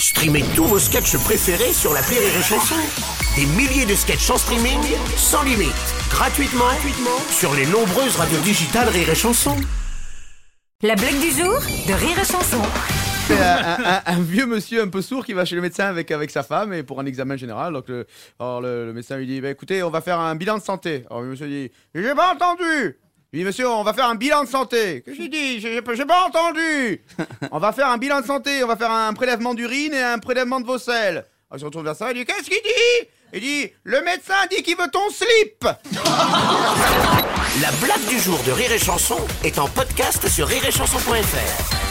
Streamez tous vos sketchs préférés sur l'appli Rire et Chanson. Des milliers de sketchs en streaming, sans limite, gratuitement sur les nombreuses radios digitales Rire et Chanson. La blague du jour de Rire et Chanson. C'est un vieux monsieur un peu sourd qui va chez le médecin avec sa femme et pour un examen général. Donc le médecin lui dit écoutez, on va faire un bilan de santé. Alors le monsieur dit j'ai pas entendu. Il dit monsieur, on va faire un bilan de santé. Qu'est-ce qu'il dit? J'ai pas entendu. On va faire un bilan de santé, on va faire un prélèvement d'urine et un prélèvement de vos selles. Alors il se retourne vers ça, il dit qu'est-ce qu'il dit? Il dit le médecin dit qu'il veut ton slip. La blague du jour de Rire et Chanson est en podcast sur rireetchanson.fr.